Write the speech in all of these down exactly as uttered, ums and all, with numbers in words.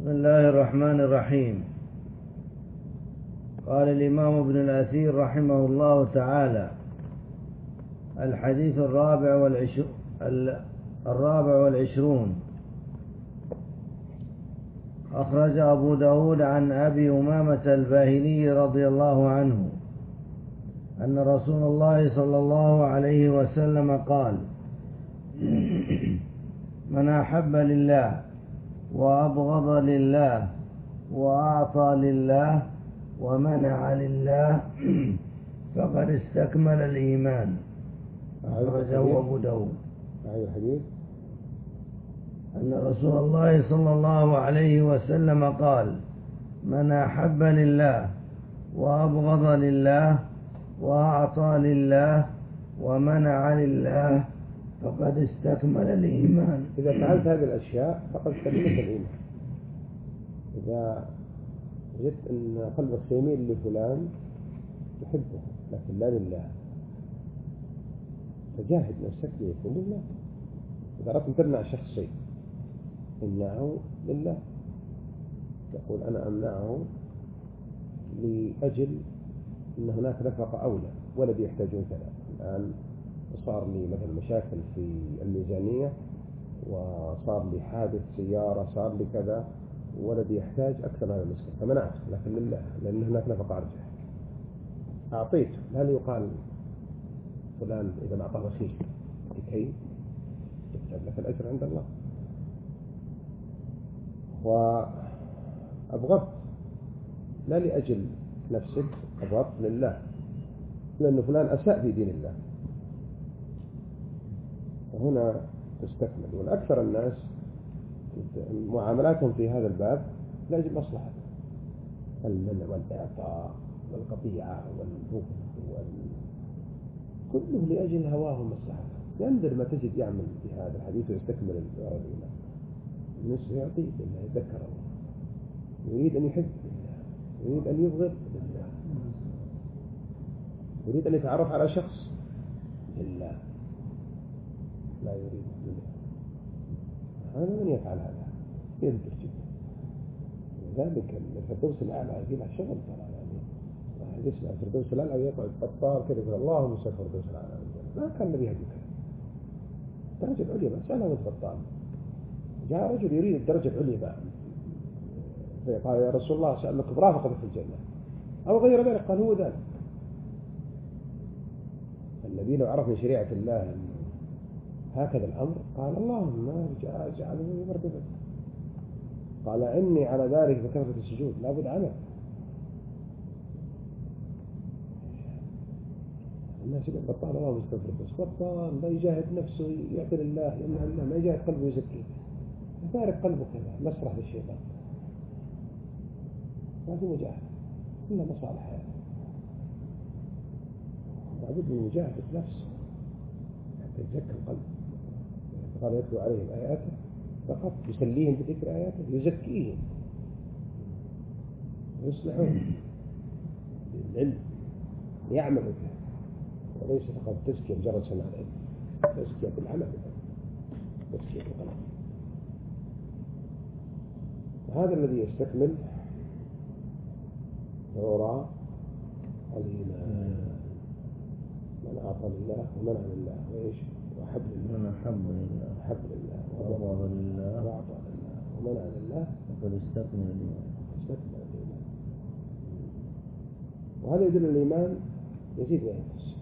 بسم الله الرحمن الرحيم. قال الإمام ابن الأثير رحمه الله تعالى: الحديث الرابع والعشرون الرابع والعشرون أخرج أبو داود عن أبي أمامة الباهلي رضي الله عنه أن رسول الله صلى الله عليه وسلم قال: من أحب لله وأبغض لله وأعطى لله ومنع لله فقد استكمل الإيمان. أخرجه أبو داود. الحديث أن رسول الله صلى الله عليه وسلم قال: من أحب لله وأبغض لله وأعطى لله ومنع لله فقد استكمل الإيمان. إذا فعلت هذه الأشياء فقد استكملت الإيمان. إذا وجدت أن قلبك سيميل لفلان تحبه لكن لا لله، فجاهد نفسك ليكون لله. إذا أردت أن تمنع شخص شيء امنعه لله، تقول أنا أمنعه لأجل أن هناك نفقة أولى، ولدي يحتاجون كذا. الآن صار لي مثلا مشاكل في الميزانية، وصار لي حادث سيارة، صار لي كذا، ولدي يحتاج أكثر من هذا المسكين فمنعته لكن لله، لأن هناك نفقة أرجح. أعطيته، لا يقال فلان إذا ما أعطاه بخيل لكي يكتب لك الأجر عند الله. وأبغضت لا لأجل نفسك، أبغضت لله، لأن فلان أساء في دين الله، فهنا تستكمل. والأكثر الناس معاملاتهم في هذا الباب لأجل مصلحة المنع والإعطاء والقطيعة والبغض وال... كله لأجل هواه ومصلحته. يندر ما تجد يعمل في هذا الحديث ويستكمل الإيمان. النصر يعطي لله، يتذكر الله، يريد أن يحب لله، يريد أن يبغض لله، يريد أن يتعرف على شخص لله، لا يريد لله. هذا من يفعل هذا يذكر جدا. لذلك الفردوس الأعلى يجي له شغل ترى، يعني واحد يسمع الفردوس الأعلى ويقعد بطال كذا يقول اللهم صل الفردوس الأعلى. ما كان النبي يهدي كذا. الدرجة العليا بس أنا وأنت بطال. جاء رجل يريد الدرجة العليا بقى، قال يا رسول الله سألك برافقة في الجنة أو غير ذلك، قال هو ذلك. النبي لو عرف من شريعة الله هكذا الأمر قال اللهم اجعله مرتبا. قال إني على ذلك بكثرة السجود، لابد عمل. الناس يقول بطال الله مستغفر، بس بطال لا يجاهد نفسه يعطي لله، يمنع الله، ما يجاهد قلبه يزكيه، يفارق قلبه كذا مسرح للشيطان. ما في مجاهدة إلا مصالح حياته. لابد من مجاهدة نفسه حتى يزكي القلب. قال يتلو عليهم آياته فقط، يسليهم بذكر آياته، يزكيهم ويصلحهم بالعلم، يعملوا به، وليس فقط تزكية مجرد سماع العلم، تزكية بالعمل، تزكية بالقلب. هذا الذي يستكمل دورا الإيمان. من أعطى لله ومنع لله وإيش وحب لله، من أحب لله وحب لله وأبغض لله وأعطى لله ومنع لله فقد استكمل الإيمان. استكمل الإيمان. وهذا يدل الإيمان يزيد وينقص،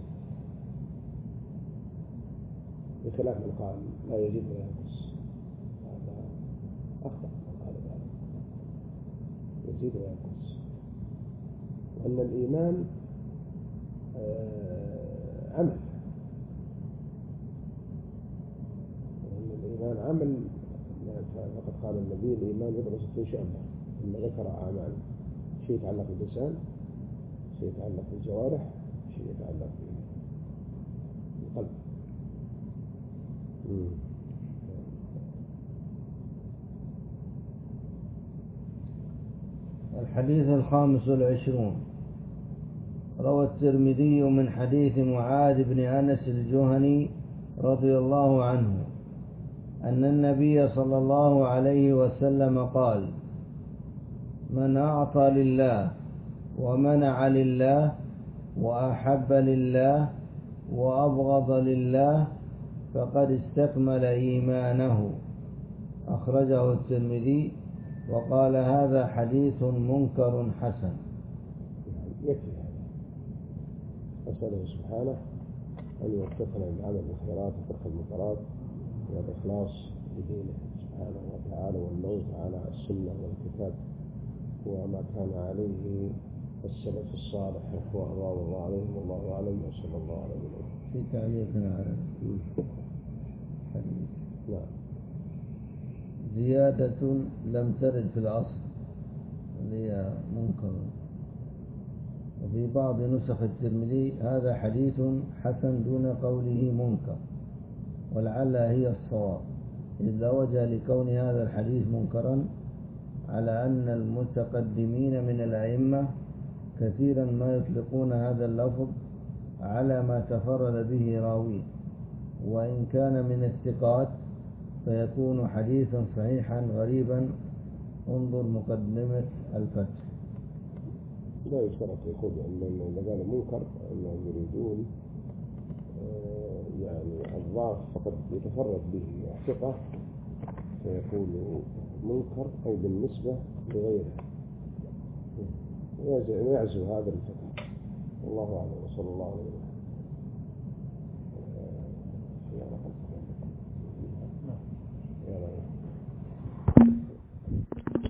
بخلاف من قال لا يزيد وينقص، هذا أخطأ من قال ذلك. يزيد وينقص، وأن الإيمان آه عمل، وأن الإيمان عمل. فقد قال النبي الإيمان يبقى ستين شعبة، ثم ذكر أعمال، شيء يتعلق باللسان، شيء يتعلق بالجوارح، شيء يتعلق بالقلب. الحديث الخامس والعشرون روى الترمذي من حديث معاذ بن أنس الجهني رضي الله عنه أن النبي صلى الله عليه وسلم قال: من أعطى لله ومنع لله وأحب لله وأبغض لله فقد استكمل إيمانه. أخرجه الترمذي وقال هذا حديث منكر حسن. يكفي هذا. أسأله سبحانه أن يوفقنا للعمل بالخيرات وترك المنكرات والإخلاص بدينه سبحانه وتعالى والموت على السنة والكتاب وما كان عليه السلف الصالح رضوان الله عليهم والله أعلم وصلى الله عليه وسلم. في تعليقنا على الحديث نعم. زيادة لم ترد في الأصل هي منكر. وفي بعض نسخ الترمذي هذا حديث حسن دون قوله منكر، ولعل هي الصواب، إذ لا وجه لكون هذا الحديث منكرا على أن المتقدمين من الأئمة كثيرا ما يطلقون هذا اللفظ على ما تفرد به راويه، وإن كان من الثقات فيكون حديثا صحيحا غريبا. انظر مقدمة الفتح. لا يشترط يقول أن إذا قال منكر أنهم يريدون يعني الضعف فقد يتفرد به الثقة فيقول منكر أي بالنسبة لغيره ويعزو هذا الفتح. والله أعلم وصلى الله عليه وسلم.